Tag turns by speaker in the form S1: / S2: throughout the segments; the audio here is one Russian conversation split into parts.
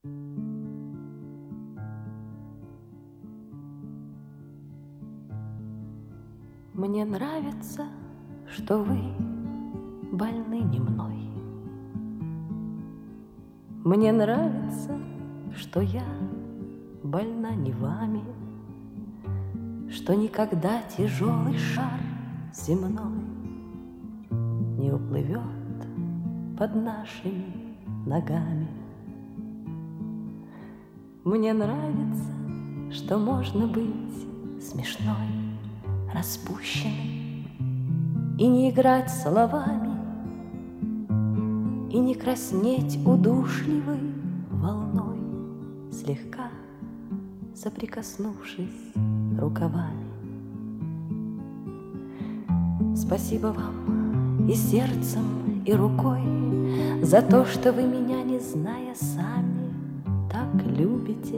S1: Мне нравится, что вы больны не мной. Мне нравится, что я больна не вами, что никогда тяжелый шар земной не уплывет под нашими ногами. Мне нравится, что можно быть смешной, распущенной и не играть словами, и не краснеть удушливой волной, слегка соприкоснувшись рукавами. Спасибо вам и сердцем, и рукой за то, что вы меня, не зная сами, так любите,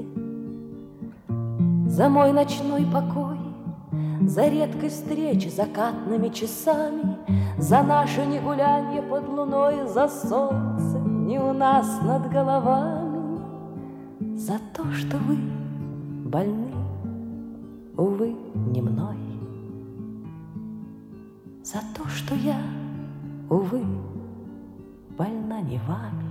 S1: за мой ночной покой, за редкость встреч закатными часами, за наше негулянье под луной, за солнце не у нас над головами, за то, что вы больны, увы, не мной, за то, что я, увы, больна не вами.